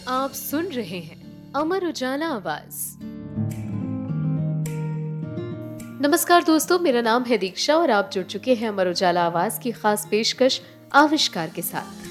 आप सुन रहे हैं अमर उजाला आवाज। नमस्कार दोस्तों, मेरा नाम है दीक्षा और आप जुड़ चुके हैं अमर उजाला आवाज की खास पेशकश आविष्कार के साथ।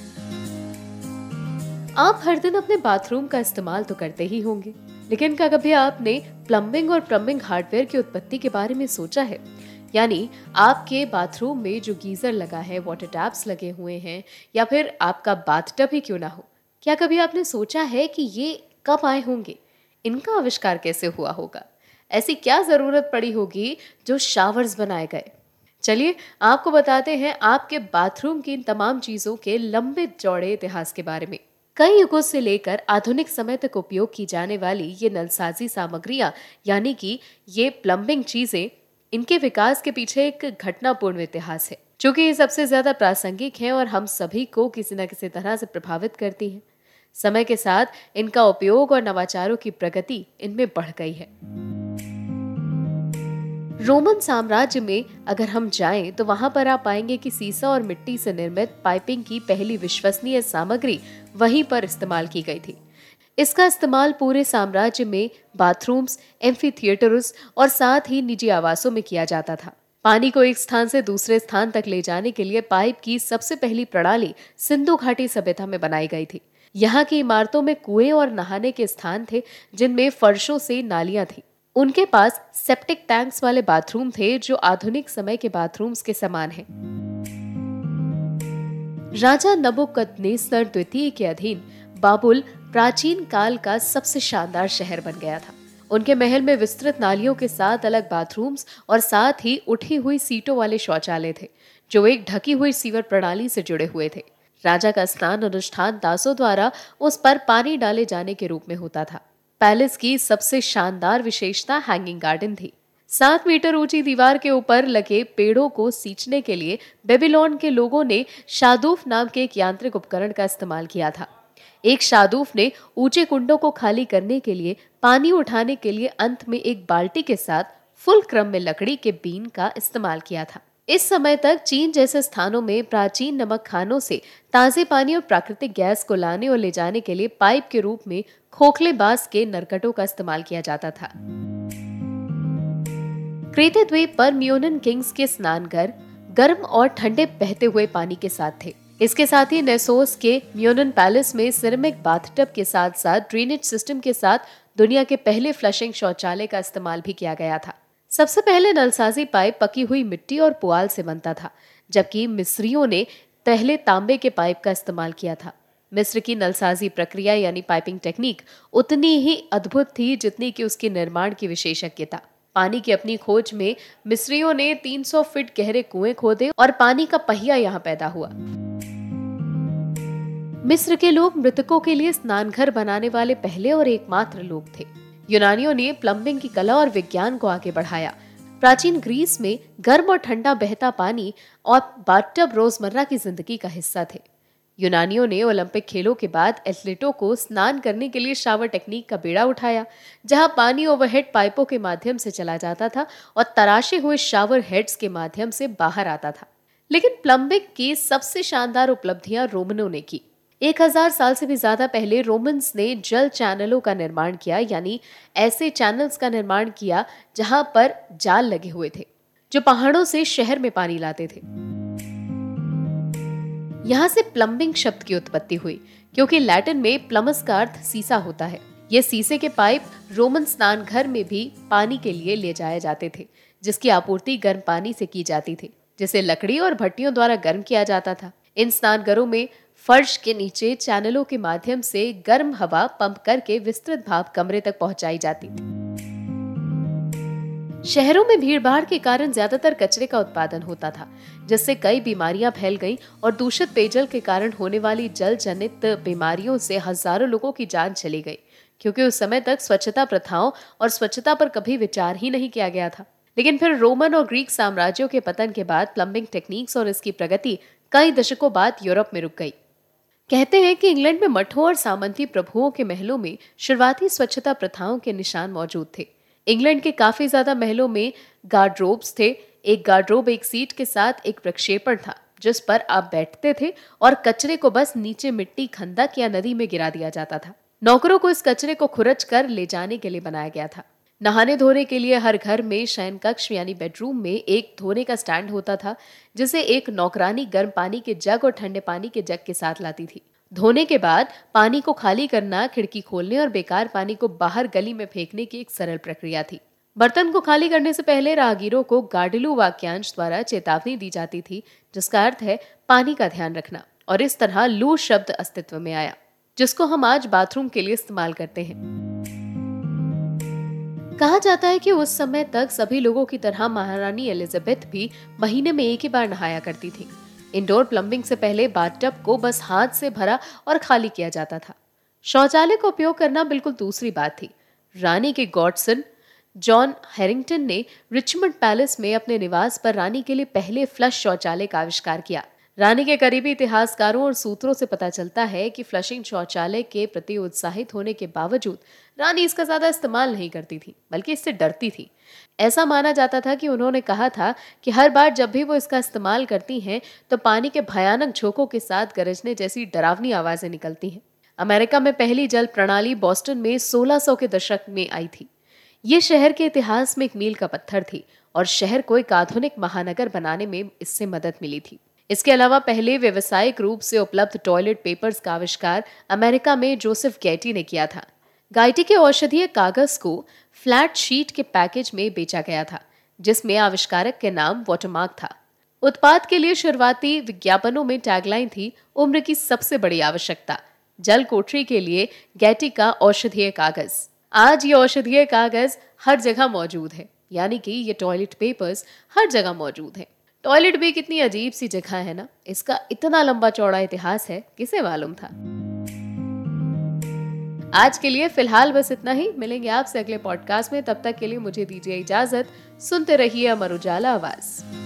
आप हर दिन अपने बाथरूम का इस्तेमाल तो करते ही होंगे, लेकिन क्या कभी आपने प्लम्बिंग और प्लम्बिंग हार्डवेयर की उत्पत्ति के बारे में सोचा है? यानी आपके बाथरूम में जो गीजर लगा है, वाटर टैप्स लगे हुए हैं, या फिर आपका बाथटब ही क्यों ना हो, क्या कभी आपने सोचा है कि ये कब आए होंगे? इनका आविष्कार कैसे हुआ होगा? ऐसी क्या जरूरत पड़ी होगी जो शावर्स बनाए गए? चलिए आपको बताते हैं आपके बाथरूम की इन तमाम चीजों के लंबे चौड़े इतिहास के बारे में। कई युगों से लेकर आधुनिक समय तक उपयोग की जाने वाली ये नलसाजी सामग्रियां, यानी कि ये प्लम्बिंग चीजें, इनके विकास के पीछे एक घटनापूर्ण इतिहास है, जो कि सबसे ज्यादा प्रासंगिक है और हम सभी को किसी न किसी तरह से प्रभावित करती है। समय के साथ इनका उपयोग और नवाचारों की प्रगति इनमें बढ़ गई है। रोमन साम्राज्य में अगर हम जाएं तो वहां पर आप पाएंगे कि सीसा और मिट्टी से निर्मित पाइपिंग की पहली विश्वसनीय सामग्री वहीं पर इस्तेमाल की गई थी। इसका इस्तेमाल पूरे साम्राज्य में बाथरूम्स, एम्फीथिएटर्स और साथ ही निजी आवासों में किया जाता था। पानी को एक स्थान से दूसरे स्थान तक ले जाने के लिए पाइप की सबसे पहली प्रणाली सिंधु घाटी सभ्यता में बनाई गई थी। यहाँ की इमारतों में कुएं और नहाने के स्थान थे, जिनमें फर्शों से नालियां थी। उनके पास सेप्टिक टैंक्स वाले बाथरूम थे, जो आधुनिक समय के बाथरूम्स के समान हैं। राजा नबुकदनेस्सर द्वितीय के अधीन बाबुल प्राचीन काल का सबसे शानदार शहर बन गया था। उनके महल में विस्तृत नालियों के साथ अलग बाथरूम्स और साथ ही उठी हुई सीटों वाले शौचालय थे, जो एक ढकी हुई सीवर प्रणाली से जुड़े हुए थे। राजा का स्नान अनुष्ठान दासों द्वारा उस पर पानी डाले जाने के रूप में होता था। पैलेस की सबसे शानदार विशेषता हैंगिंग गार्डन थी। 7 मीटर ऊंची दीवार के ऊपर लगे पेड़ों को सींचने के लिए बेबीलोन के लोगों ने शादूफ नाम के एक यांत्रिक उपकरण का इस्तेमाल किया था। एक शादूफ ने ऊंचे कुंडों को खाली करने के लिए पानी उठाने के लिए अंत में एक बाल्टी के साथ फुल क्रम में लकड़ी के बीन का इस्तेमाल किया था। इस समय तक चीन जैसे स्थानों में प्राचीन नमक खानों से ताजे पानी और प्राकृतिक गैस को लाने और ले जाने के लिए पाइप के रूप में खोखले बांस के नरकटों का इस्तेमाल किया जाता था। क्रेते द्वीप पर म्योनन किंग्स के स्नानघर गर्म और ठंडे बहते हुए पानी के साथ थे। इसके साथ ही नेसोस के म्योनन पैलेस में सिरेमिक बाथटब के साथ साथ ड्रेनेज सिस्टम के साथ दुनिया के पहले फ्लशिंग शौचालय का इस्तेमाल भी किया गया था। सबसे पहले नलसाजी पाइप पकी हुई मिट्टी और पुआल से बनता था, जबकि मिस्रियों ने पहले तांबे के पाइप का इस्तेमाल किया था। मिस्र की नलसाजी प्रक्रिया यानी पाइपिंग टेक्निक उतनी ही अद्भुत थी जितनी कि उसके निर्माण की विशेषज्ञता। पानी की अपनी खोज में मिस्रियों ने 300 फीट गहरे कुएं खोदे और पानी का पहिया यहाँ पैदा हुआ। मिस्र के लोग मृतकों के लिए स्नानघर बनाने वाले पहले और एकमात्र लोग थे। यूनानियों ने प्लम्बिंग की कला और विज्ञान को आगे बढ़ाया। प्राचीन ग्रीस में गर्म और ठंडा बहता पानी और बाथटब रोजमर्रा की जिंदगी का हिस्सा थे। यूनानियों ने ओलंपिक खेलों के बाद एथलीटों को स्नान करने के लिए शावर टेक्निक का बेड़ा उठाया, जहां पानी ओवरहेड पाइपों के माध्यम से चला जाता था और तराशे हुए शावर हेड्स के माध्यम से बाहर आता था। लेकिन प्लम्बिंग की सबसे शानदार उपलब्धियां रोमनों ने की। 1000 साल से भी ज्यादा पहले रोमन्स ने जल चैनलों का निर्माण किया, यानी ऐसे चैनल्स का निर्माण किया जहां पर जाल लगे हुए थे, जो पहाड़ों से शहर में पानी लाते थे। यहां से प्लम्बिंग शब्द की उत्पत्ति हुई, क्योंकि लैटिन में प्लमस का अर्थ सीसा होता है। ये सीसे के पाइप रोमन स्नानघर में भी पानी के लिए ले जाए जाते थे, जिसकी आपूर्ति गर्म पानी से की जाती थी, जिसे लकड़ी और भट्टियों द्वारा गर्म किया जाता था। इन स्नानघरों में फर्श के नीचे चैनलों के माध्यम से गर्म हवा पंप करके विस्तृत भाप कमरे तक पहुंचाई जाती थी। शहरों में भीड़भाड़ के कारण ज्यादातर कचरे का उत्पादन होता था, जिससे कई बीमारियां फैल गईं और दूषित पेयजल के कारण होने वाली जल जनित बीमारियों से हजारों लोगों की जान चली गई, क्योंकि उस समय तक स्वच्छता प्रथाओं और स्वच्छता पर कभी विचार ही नहीं किया गया था। लेकिन फिर रोमन और ग्रीक साम्राज्यों के पतन के बाद प्लम्बिंग टेक्निक्स और इसकी प्रगति कई दशकों बाद यूरोप में रुक गई। कहते हैं कि इंग्लैंड में मठों और सामंती प्रभुओं के महलों में शुरुआती स्वच्छता प्रथाओं के निशान मौजूद थे। इंग्लैंड के काफी ज्यादा महलों में गार्डरोब्स थे। एक गार्डरोब एक सीट के साथ एक प्रक्षेपण था, जिस पर आप बैठते थे और कचरे को बस नीचे मिट्टी, खंदक या नदी में गिरा दिया जाता था। नौकरों को इस कचरे को खुरच कर ले जाने के लिए बनाया गया था। नहाने धोने के लिए हर घर में शयन कक्ष यानी बेडरूम में एक धोने का स्टैंड होता था, जिसे एक नौकरानी गर्म पानी के जग और ठंडे पानी के जग के साथ लाती थी। धोने के बाद पानी को खाली करना, खिड़की खोलने और बेकार पानी को बाहर गली में फेंकने की एक सरल प्रक्रिया थी। बर्तन को खाली करने से पहले राहगीरों को गाडिलु वाक्यांश द्वारा चेतावनी दी जाती थी, जिसका अर्थ है पानी का ध्यान रखना, और इस तरह लू शब्द अस्तित्व में आया, जिसको हम आज बाथरूम के लिए इस्तेमाल करते हैं। कहा जाता है कि उस समय तक सभी लोगों की तरह महारानी एलिजाबेथ भी महीने में एक ही बार नहाया करती थी। इंडोर प्लम्बिंग से पहले बाथटब को बस हाथ से भरा और खाली किया जाता था। शौचालय का उपयोग करना बिल्कुल दूसरी बात थी। रानी के गॉडसन जॉन हैरिंगटन ने रिचमंड पैलेस में अपने निवास पर रानी के लिए पहले फ्लश शौचालय का आविष्कार किया। रानी के करीबी इतिहासकारों और सूत्रों से पता चलता है कि फ्लशिंग शौचालय के प्रति उत्साहित होने के बावजूद रानी इसका ज्यादा इस्तेमाल नहीं करती थी, बल्कि इससे डरती थी। ऐसा माना जाता था कि उन्होंने कहा था कि हर बार जब भी वो इसका इस्तेमाल करती हैं तो पानी के भयानक झोंकों के साथ गरजने जैसी डरावनी आवाजें निकलती हैं। अमेरिका में पहली जल प्रणाली बॉस्टन में 1600 के दशक में आई थी। ये शहर के इतिहास में एक मील का पत्थर थी और शहर को एक आधुनिक महानगर बनाने में इससे मदद मिली थी। इसके अलावा पहले व्यावसायिक रूप से उपलब्ध टॉयलेट पेपर्स का आविष्कार अमेरिका में जोसेफ गैटी ने किया था। गाइटी के औषधीय कागज को फ्लैट शीट के पैकेज में बेचा गया था, जिसमें आविष्कारक के नाम वाटरमार्क था। उत्पाद के लिए शुरुआती विज्ञापनों में टैगलाइन थी, उम्र की सबसे बड़ी आवश्यकता, जल कोठरी के लिए गैटी का औषधीय कागज। आज ये औषधीय कागज हर जगह मौजूद है, यानी कि ये टॉयलेट पेपर्स हर जगह मौजूद है। टॉयलेट भी कितनी अजीब सी जगह है ना, इसका इतना लंबा चौड़ा इतिहास है, किसे मालूम था। आज के लिए फिलहाल बस इतना ही। मिलेंगे आपसे अगले पॉडकास्ट में, तब तक के लिए मुझे दीजिए इजाजत। सुनते रहिए अमर उजाला आवाज।